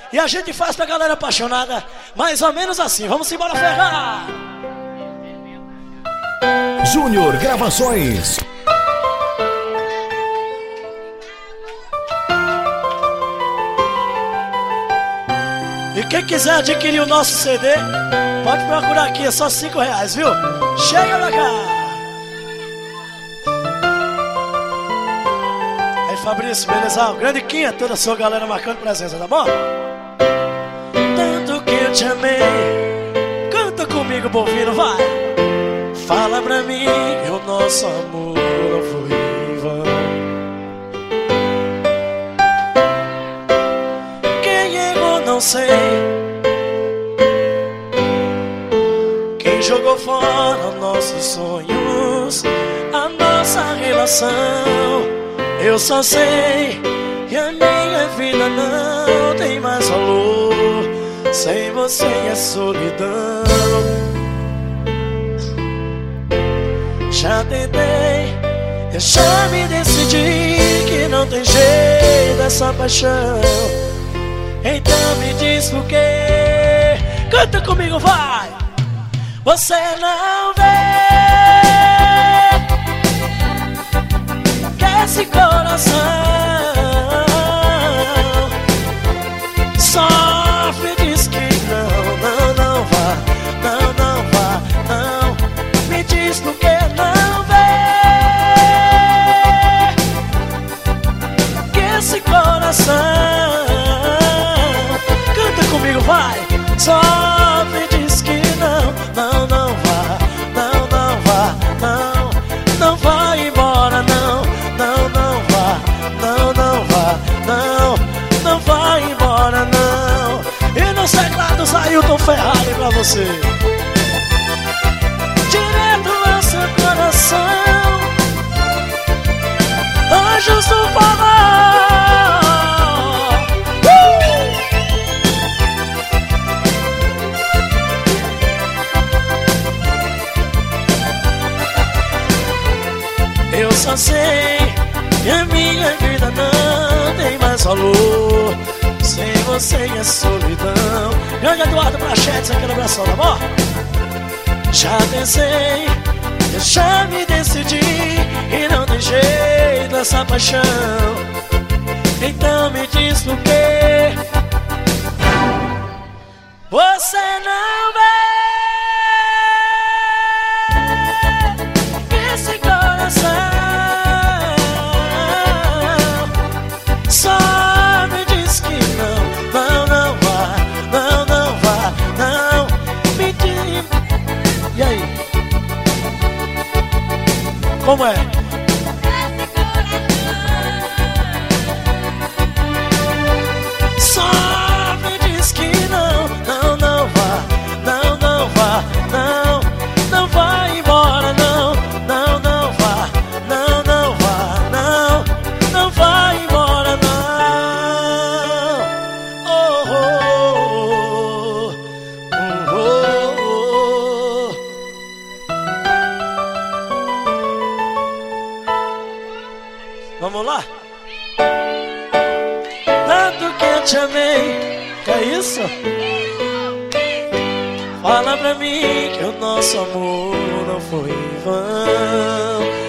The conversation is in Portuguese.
E a gente faz pra galera apaixonada mais ou menos assim. Vamos embora, ferrar! Júnior Gravações. E quem quiser adquirir o nosso CD, pode procurar aqui, é só R$5, viu? Chega pra cá! Aí, Fabrício, beleza? Grande Quinha, toda a sua galera marcando presença, tá bom? Tanto que eu te amei, canta comigo, bovino, vai! Fala pra mim que o nosso amor não foi em vão. Quem errou não sei, quem jogou fora nossos sonhos, a nossa relação. Eu só sei que a minha vida não tem mais valor. Sem você é solidão. Já tentei, eu já me decidi que não tem jeito essa paixão. Então me diz por quê. Canta comigo, vai! Você não vê que esse coração sofre, diz que não vá, não vá, não. Me diz por que não vê que esse coração, canta comigo, vai! Sofre, diz que não vá, não vá, não vai embora, não vá, não vai embora, não. E nos teclados, Ailton Ferrari pra você. Direto ao seu coração, anjos do forró. Eu só sei que a minha vida não tem mais valor. Sem você é solidão. Grande Eduardo Prachetes, aquele abração, tá bom? Já pensei, eu já me decidi e não tem jeito essa paixão. Então me diz por quê você não vê que esse coração só me diz que não vá, não me diz. E aí? Como é? Só me diz que não vá, não vai embora, não vá, não vai embora, não. Oh, oh, oh, oh, oh. Vamos lá? Tanto que eu te amei, que é isso? Fala pra mim que o nosso amor não foi em vão.